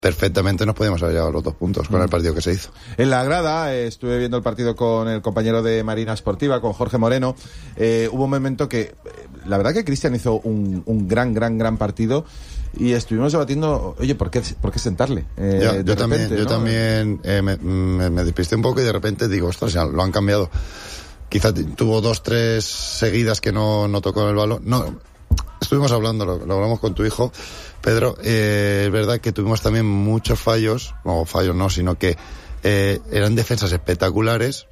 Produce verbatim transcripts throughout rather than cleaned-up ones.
perfectamente nos podíamos haber llevado los dos puntos con mm. el partido que se hizo. En la grada, eh, estuve viendo el partido con el compañero de Marina Esportiva, con Jorge Moreno. Eh, hubo un momento que, eh, la verdad que Cristian hizo un, un gran, gran, gran partido y estuvimos debatiendo, oye, ¿por qué, por qué sentarle? Eh, ya, de yo, repente, también, yo ¿no? también eh, me, me, me despisté un poco y de repente digo, ostras, ya lo han cambiado. Quizás tuvo dos, tres seguidas que no, no tocó el balón. No, estuvimos hablando, lo, lo hablamos con tu hijo, Pedro. Eh, es verdad que tuvimos también muchos fallos, no fallos no, sino que eh, eran defensas espectaculares,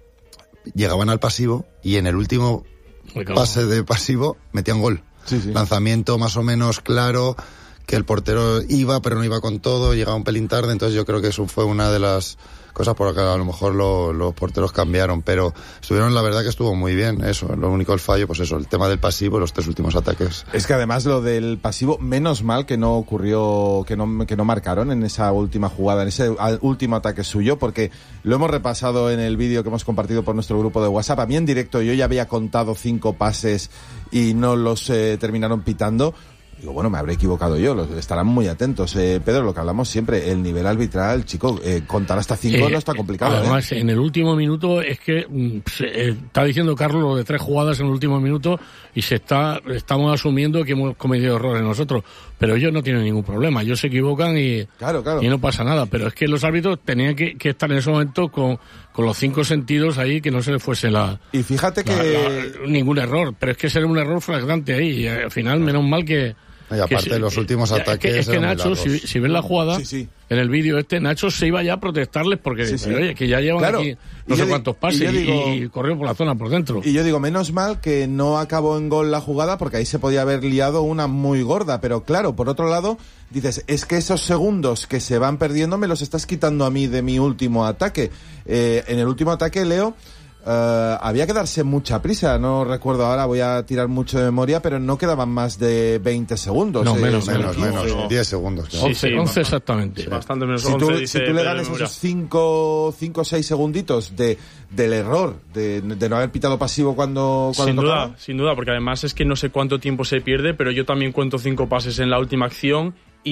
llegaban al pasivo y en el último pase de pasivo metían gol. Sí, sí. Lanzamiento más o menos claro, que el portero iba, pero no iba con todo, llegaba un pelín tarde, entonces yo creo que eso fue una de las cosas por las que a lo mejor lo, los porteros cambiaron, pero estuvieron, la verdad que estuvo muy bien, eso, lo único el fallo, pues eso, el tema del pasivo, los tres últimos ataques. Es que además lo del pasivo, menos mal que no ocurrió, que no, que no marcaron en esa última jugada, en ese último ataque suyo, porque lo hemos repasado en el vídeo que hemos compartido por nuestro grupo de WhatsApp. A mí en directo yo ya había contado cinco pases y no los eh, terminaron pitando. Digo, bueno, me habré equivocado yo, los, estarán muy atentos. Eh, Pedro, lo que hablamos siempre, el nivel arbitral, chico, eh, contar hasta cinco eh, no está complicado. Además, ¿eh? en el último minuto, es que mm, se, eh, está diciendo Carlos lo de tres jugadas en el último minuto y se está estamos asumiendo que hemos cometido errores nosotros, pero ellos no tienen ningún problema, ellos se equivocan y, claro, claro. y no pasa nada, pero es que los árbitros tenían que, que estar en ese momento con, con los cinco sentidos ahí, que no se les fuese la... Y fíjate que... La, la, ningún error, pero es que será un error flagrante ahí, y al final, menos mal que... Y aparte de los últimos ya, ataques... Es que, es que Nacho, si, si ves la jugada, sí, sí. en el vídeo este, Nacho se iba ya a protestarles porque, sí, sí. oye, que ya llevan claro. aquí no sé cuántos pases y, digo, y corrió por la zona por dentro. Y yo digo, menos mal que no acabó en gol la jugada porque ahí se podía haber liado una muy gorda, pero claro, por otro lado, dices, es que esos segundos que se van perdiendo me los estás quitando a mí de mi último ataque. Eh, en el último ataque, Leo... Uh, había que darse mucha prisa, no recuerdo ahora, voy a tirar mucho de memoria, pero no quedaban más de veinte segundos. No, eh, menos, menos, menos, menos, diez segundos. Sí, once, sí, once exactamente. Sí, bastante menos. Si tú, once, si tú le ganas esos cinco o seis segunditos de, del error, de, de no haber pitado pasivo cuando, cuando Sin tocaba. duda, sin duda, porque además es que no sé cuánto tiempo se pierde, pero yo también cuento cinco pases en la última acción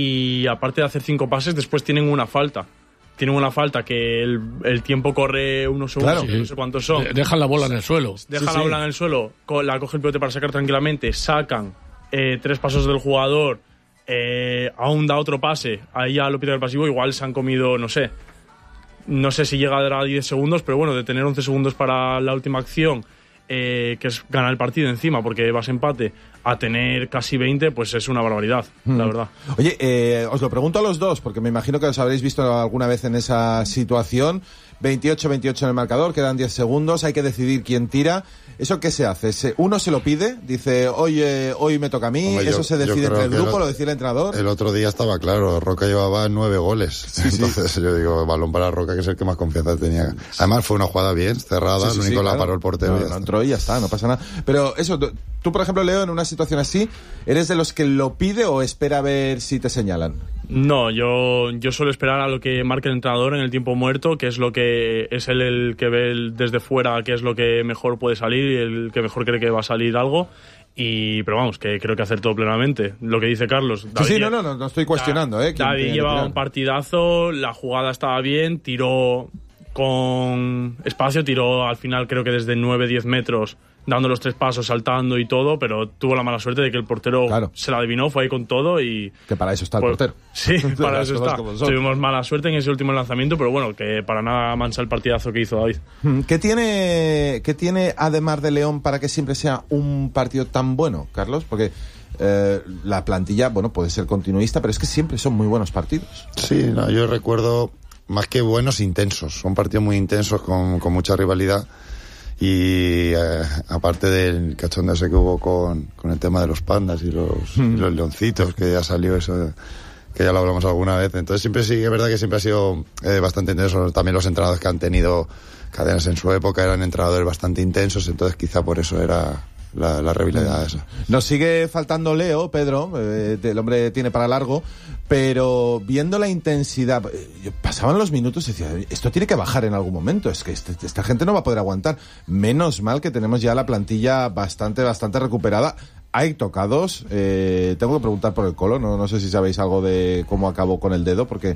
y aparte de hacer cinco pases, después tienen una falta. Tienen una falta que el, el tiempo corre unos segundos, claro, sí. no sé cuántos son. Dejan la bola en el suelo. Dejan sí, la sí. bola en el suelo, la coge el pivote para sacar tranquilamente, sacan eh, tres pasos del jugador, eh, aún da otro pase, ahí ya lo pide el pasivo, igual se han comido, no sé, no sé si llega a dar diez segundos, pero bueno, de tener once segundos para la última acción, eh, que es ganar el partido encima, porque vas empate, a tener casi veinte, pues es una barbaridad, mm. la verdad. Oye, eh, os lo pregunto a los dos, porque me imagino que os habréis visto alguna vez en esa situación. veintiocho veintiocho en el marcador, quedan diez segundos, hay que decidir quién tira. ¿Eso qué se hace? ¿Uno se lo pide? Dice, oye, hoy me toca a mí. Hombre, ¿eso yo, se decide entre el grupo? El, ¿Lo decide el entrenador? El otro día estaba claro, Roca llevaba nueve goles. Sí, Entonces sí. yo digo, balón para Roca, que es el que más confianza tenía. Además fue una jugada bien, cerrada, sí, sí, lo único sí, la claro. paró el portero. No, no entró y ya está, no pasa nada. Pero eso, tú, tú, por ejemplo, Leo, en una situación así, ¿eres de los que lo pide o espera a ver si te señalan? No, yo, yo suelo esperar a lo que marque el entrenador en el tiempo muerto, que es lo que es él el que ve el, desde fuera qué es lo que mejor puede salir y el que mejor cree que va a salir algo. Y, pero vamos, que creo que hacer todo plenamente. Lo que dice Carlos. David, sí, sí, no, no, no, no estoy cuestionando. Da, eh, David lleva un partidazo, la jugada estaba bien, tiró con espacio, tiró al final creo que desde nueve diez metros, dando los tres pasos, saltando y todo, pero tuvo la mala suerte de que el portero claro. se la adivinó, fue ahí con todo y... Que para eso está el pues, portero. Sí, para eso está. Tuvimos mala suerte en ese último lanzamiento, pero bueno, que para nada mancha el partidazo que hizo David. ¿Qué tiene, qué tiene además de León para que siempre sea un partido tan bueno, Carlos? Porque... Eh, la plantilla, bueno, puede ser continuista, pero es que siempre son muy buenos partidos. Sí, no, yo recuerdo más que buenos, intensos. Son partidos muy intensos con, con mucha rivalidad y eh, aparte del cachondeo ese que hubo con, con el tema de los pandas y los, mm. y los leoncitos, que ya salió eso, que ya lo hablamos alguna vez. Entonces siempre sí, es verdad que siempre ha sido eh, bastante intenso. También los entrenadores que han tenido cadenas en su época eran entrenadores bastante intensos, entonces quizá por eso era... La, la rivalidad esa. Nos sigue faltando Leo, Pedro, eh, el hombre tiene para largo, pero viendo la intensidad, eh, pasaban los minutos y decía, esto tiene que bajar en algún momento, es que este, esta gente no va a poder aguantar. Menos mal que tenemos ya la plantilla bastante, bastante recuperada. hay tocados. Eh, tengo que preguntar por el Colo. No, no sé si sabéis algo de cómo acabó con el dedo, porque